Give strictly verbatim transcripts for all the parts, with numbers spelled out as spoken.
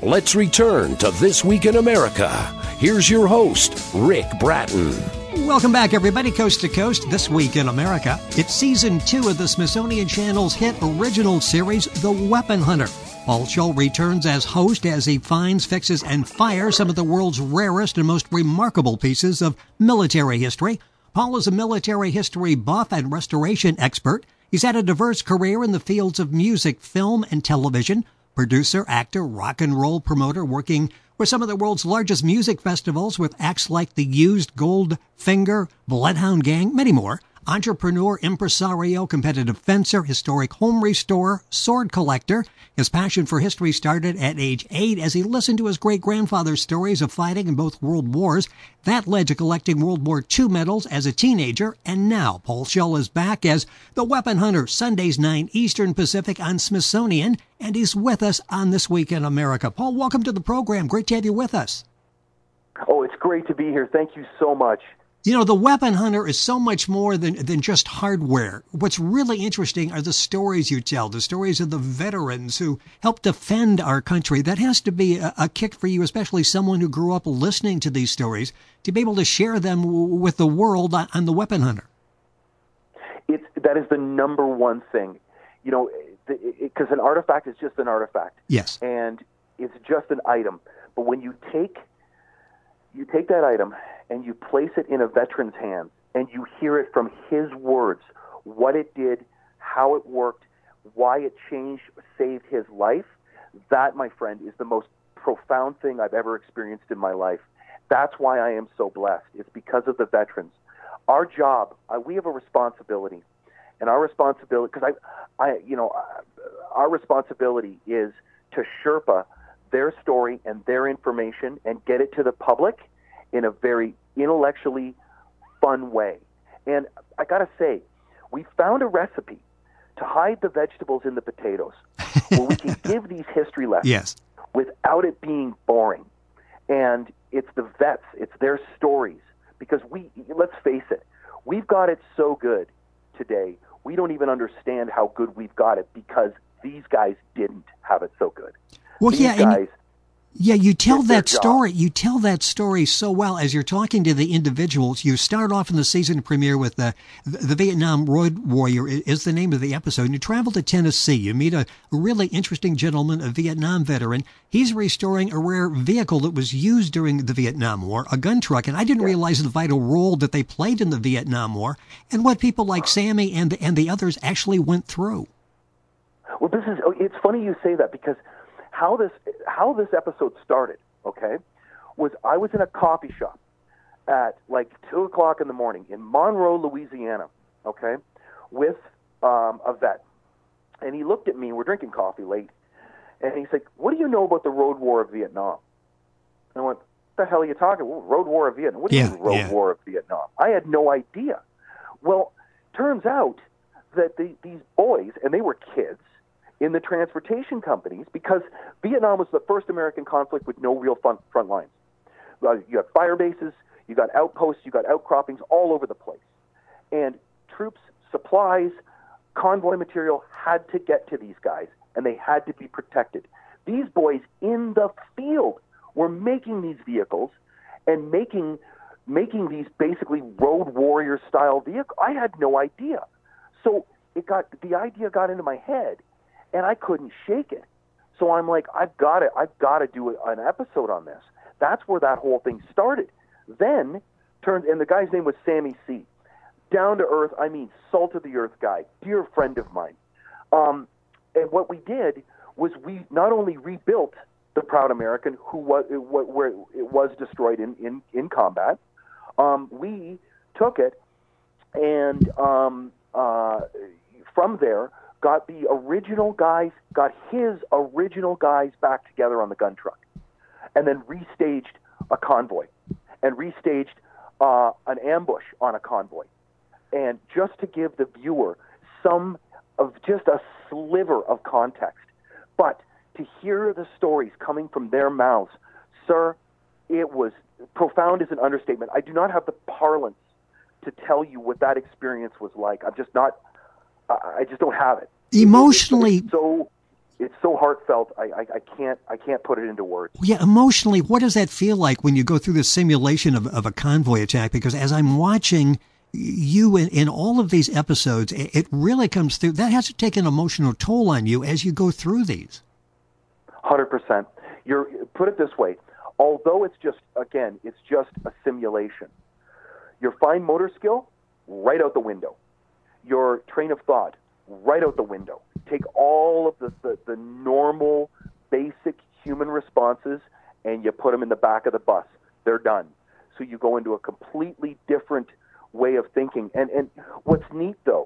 Let's return to This Week in America. Here's your host, Rick Bratton. Welcome back, everybody, coast to coast. This Week in America. It's season two of the Smithsonian Channel's hit original series, The Weapon Hunter. Paul Shull returns as host as he finds, fixes, and fires some of the world's rarest and most remarkable pieces of military history. Paul is a military history buff and restoration expert. He's had a diverse career in the fields of music, film, and television. Producer, actor, rock and roll promoter, working for some of the world's largest music festivals with acts like the Used, Goldfinger, Bloodhound Gang, many more. Entrepreneur, impresario, competitive fencer, historic home restorer, sword collector. His passion for history started at age eight as he listened to his great-grandfather's stories of fighting in both world wars. That led to collecting World War Two medals as a teenager. And now Paul Shull is back as the Weapon Hunter, Sundays nine Eastern Pacific on Smithsonian. And he's with us on This Week in America. Paul, welcome to the program. Great to have you with us. Oh, it's great to be here. Thank you so much. You know, the Weapon Hunter is so much more than, than just hardware. What's really interesting are the stories you tell, the stories of the veterans who helped defend our country. That has to be a, a kick for you, especially someone who grew up listening to these stories, to be able to share them w- with the world on, on the Weapon Hunter. It's, that is the number one thing. You know, because an artifact is just an artifact. Yes. And it's just an item. But when you take you take that item and you place it in a veteran's hands, and you hear it from his words, what it did, how it worked, why it changed, saved his life, that, my friend, is the most profound thing I've ever experienced in my life. That's why I am so blessed. It's because of the veterans. Our job, uh, we have a responsibility, and our responsibility, because I, I, you know, uh, our responsibility is to Sherpa their story and their information and get it to the public in a very intellectually fun way. And I got to say, we found a recipe to hide the vegetables in the potatoes where we can give these history lessons yes. without it being boring. And it's the vets, it's their stories. Because we, let's face it, we've got it so good today, we don't even understand how good we've got it because these guys didn't have it so good. Well, These yeah, guys, and yeah, you tell that job. story. You tell that story so well as you're talking to the individuals. You start off in the season premiere with the the Vietnam Road Warrior is the name of the episode. And you travel to Tennessee. You meet a really interesting gentleman, a Vietnam veteran. He's restoring a rare vehicle that was used during the Vietnam War, a gun truck. And I didn't yeah. realize the vital role that they played in the Vietnam War and what people like Sammy and the, and the others actually went through. Well, this is it's funny you say that because how this how this episode started, okay, was I was in a coffee shop at like two o'clock in the morning in Monroe, Louisiana, okay, with um, a vet, and he looked at me. We're drinking coffee late, and he's like, "What do you know about the Road War of Vietnam?" And I went, "What the hell are you talking about? Road War of Vietnam? What do you Yeah, mean Road yeah. War of Vietnam?" I had no idea. Well, turns out that the, these boys, and they were kids, in the transportation companies, because Vietnam was the first American conflict with no real front, front lines. Uh, you got fire bases, you got outposts, you got outcroppings all over the place. And troops, supplies, convoy material had to get to these guys, and they had to be protected. These boys in the field were making these vehicles and making making these basically road warrior style vehicles. I had no idea. So it got the idea got into my head, and I couldn't shake it. So I'm like, I've got to, I've got to do an episode on this. That's where that whole thing started. Then turned, and the guy's name was Sammy C. Down to earth, I mean, salt of the earth guy, dear friend of mine. Um, and what we did was we not only rebuilt the proud American who was where it was destroyed in in, in combat. Um, we took it and um, uh, from there. Got the original guys, got his original guys back together on the gun truck, and then restaged a convoy, and restaged uh, an ambush on a convoy, and just to give the viewer some of just a sliver of context. But to hear the stories coming from their mouths, sir, it was profound is an understatement. I do not have the parlance to tell you what that experience was like. I'm just not. I just don't have it. Emotionally, It's so it's so heartfelt. I, I, I can't I can't put it into words. Yeah, emotionally, what does that feel like when you go through the simulation of, of a convoy attack? Because as I'm watching you in, in all of these episodes, it, it really comes through. That has to take an emotional toll on you as you go through these. one hundred percent. You're, put it this way. Although it's just, again, it's just a simulation, your fine motor skill, right out the window. Your train of thought, right out the window. Take all of the, the, the normal, basic human responses, and you put them in the back of the bus. They're done. So you go into a completely different way of thinking. And, and what's neat, though,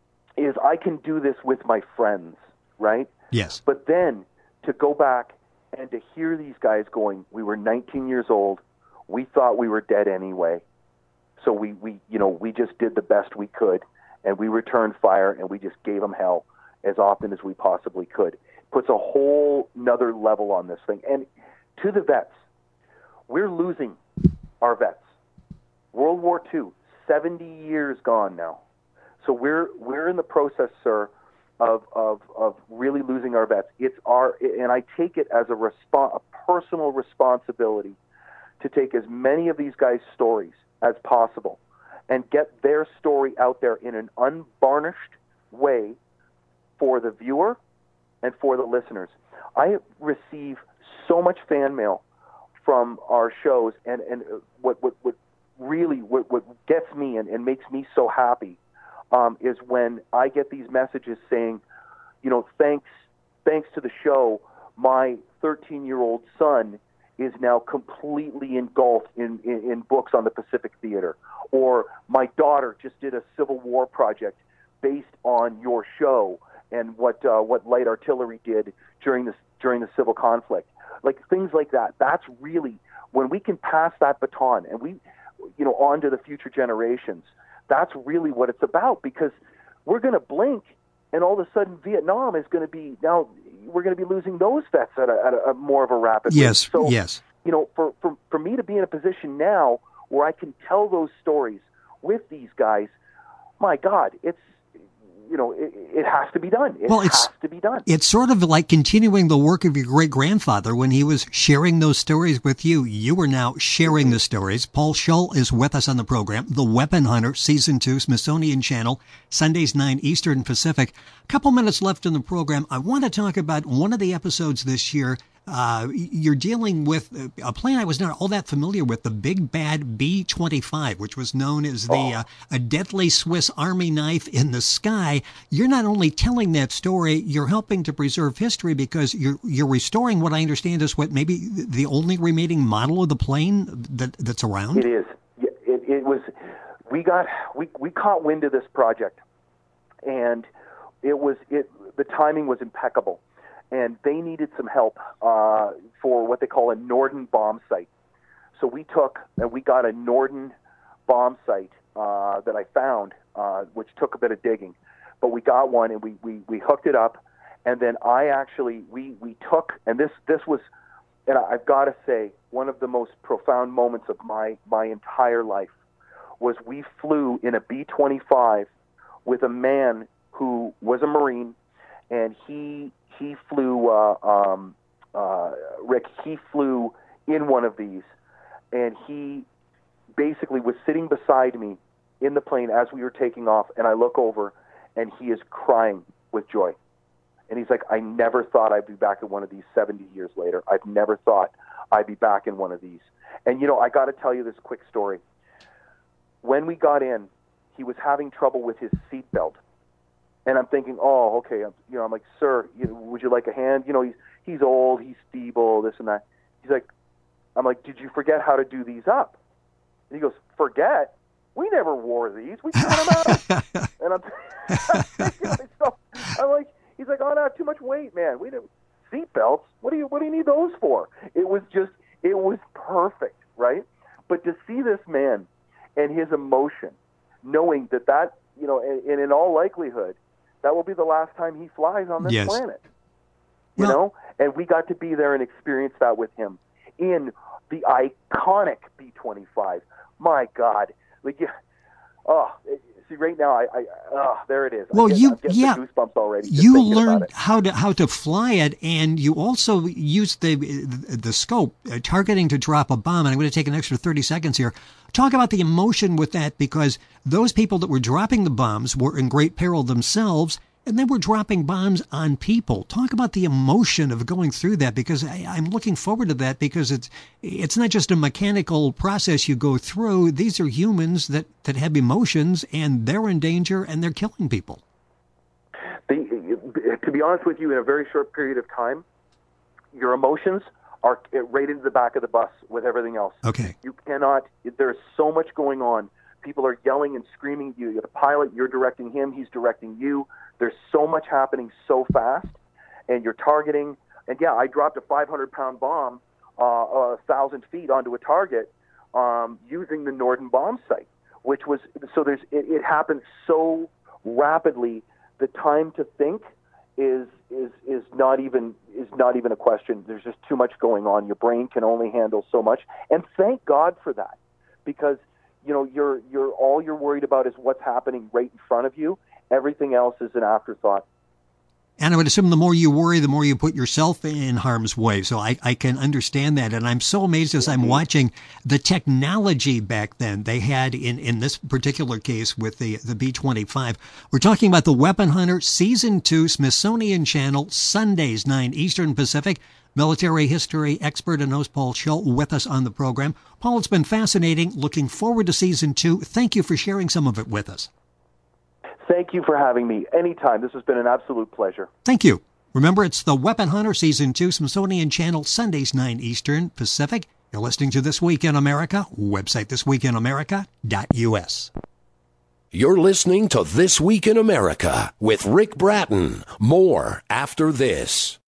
is I can do this with my friends, right? Yes. But then to go back and to hear these guys going, we were nineteen years old, we thought we were dead anyway, so we, we you know, we just did the best we could, and we returned fire, and we just gave them hell as often as we possibly could. Puts a whole nother level on this thing. And to the vets, we're losing our vets. World War Two, seventy years gone now. So we're we're in the process, sir, of of of really losing our vets. It's our, and I take it as a respo- a personal responsibility to take as many of these guys' stories as possible and get their story out there in an unvarnished way for the viewer and for the listeners. I receive so much fan mail from our shows, and, and what, what, what really what, what gets me and, and makes me so happy um, is when I get these messages saying, you know, thanks thanks to the show, my thirteen-year-old son is now completely engulfed in, in, in books on the Pacific Theater. Or my daughter just did a Civil War project based on your show and what uh, what light artillery did during the, during the civil conflict. Like things like that. That's really, when we can pass that baton and we, you know, on to the future generations, that's really what it's about, because we're going to blink and all of a sudden Vietnam is going to be, now we're going to be losing those vets at a, at a, a more of a rapid rate. Yes, so, yes. You know, for, for, for me to be in a position now where I can tell those stories with these guys, my God, it's, you know, it, it has to be done. It well, it's, has to be done. It's sort of like continuing the work of your great-grandfather when he was sharing those stories with you. You are now sharing the stories. Paul Shull is with us on the program. The Weapon Hunter, Season two, Smithsonian Channel, Sundays nine Eastern Pacific. A couple minutes left in the program. I want to talk about one of the episodes this year. Uh, you're dealing with a plane I was not all that familiar with, the Big Bad B twenty-five, which was known as the oh. uh, a deadly Swiss Army knife in the sky. You're not only telling that story, you're helping to preserve history because you're you're restoring what I understand is what maybe the only remaining model of the plane that that's around. It is. It, it was. We got we we caught wind of this project, and it was it. The timing was impeccable. And they needed some help uh, for what they call a Norden bomb site. So we took and we got a Norden bomb site uh, that I found, uh, which took a bit of digging. But we got one and we, we, we hooked it up. And then I actually, we, we took, and this, this was, and I've got to say, one of the most profound moments of my, my entire life was we flew in a B twenty-five with a man who was a Marine, and he he flew, uh, um, uh, Rick, he flew in one of these, and he basically was sitting beside me in the plane as we were taking off, and I look over, and he is crying with joy. And he's like, I never thought I'd be back in one of these seventy years later. I've never thought I'd be back in one of these. And, you know, I got to tell you this quick story. When we got in, he was having trouble with his seatbelt. And I'm thinking, oh, okay. I'm, you know, I'm like, sir, you know, would you like a hand? You know, he's he's old, he's feeble, this and that. He's like, I'm like, did you forget how to do these up? And he goes, forget? We never wore these. We cut them out. And I'm thinking myself, I'm like, he's like, oh no, too much weight, man. We didn't seatbelts. What do you what do you need those for? It was just, it was perfect, right? But to see this man and his emotion, knowing that that, you know, and, and in all likelihood, that will be the last time he flies on this yes. planet. You well, know? And we got to be there and experience that with him in the iconic B twenty-five. My God. Like, oh, see, right now, I, I oh, there it is. Well, I get, you, I'm getting yeah, the goosebumps already. just you thinking about learned it. how to how to fly it, and you also used the the scope uh, targeting to drop a bomb. And I'm going to take an extra thirty seconds here. Talk about the emotion with that, because those people that were dropping the bombs were in great peril themselves, and they were dropping bombs on people. Talk about the emotion of going through that, because I, I'm looking forward to that, because it's it's not just a mechanical process you go through. These are humans that, that have emotions, and they're in danger, and they're killing people. The, to be honest with you, in a very short period of time, your emotions are right into the back of the bus with everything else. Okay. You cannot, there's so much going on. People are yelling and screaming at you. You're the pilot, you're directing him, he's directing you. There's so much happening so fast, and you're targeting. And yeah, I dropped a five hundred pound bomb uh, a thousand feet onto a target um, using the Norden bomb sight, which was, so there's, it, it happens so rapidly. The time to think is is is not even is not even a question. There's just too much going on. Your brain can only handle so much, and thank God for that, because you know you're you're all you're worried about is what's happening right in front of you. Everything else is an afterthought. And I would assume the more you worry, the more you put yourself in harm's way. So I, I can understand that. And I'm so amazed as I'm watching the technology back then they had in, in this particular case with the, the B twenty-five. We're talking about The Weapon Hunter, Season two, Smithsonian Channel, Sundays, nine Eastern Pacific. Military history expert and host Paul Schill with us on the program. Paul, it's been fascinating. Looking forward to Season two. Thank you for sharing some of it with us. Thank you for having me. Anytime. This has been an absolute pleasure. Thank you. Remember, it's The Weapon Hunter, Season two, Smithsonian Channel, Sundays, nine Eastern Pacific. You're listening to This Week in America. Website this week in america dot u s. You're listening to This Week in America with Rick Bratton. More after this.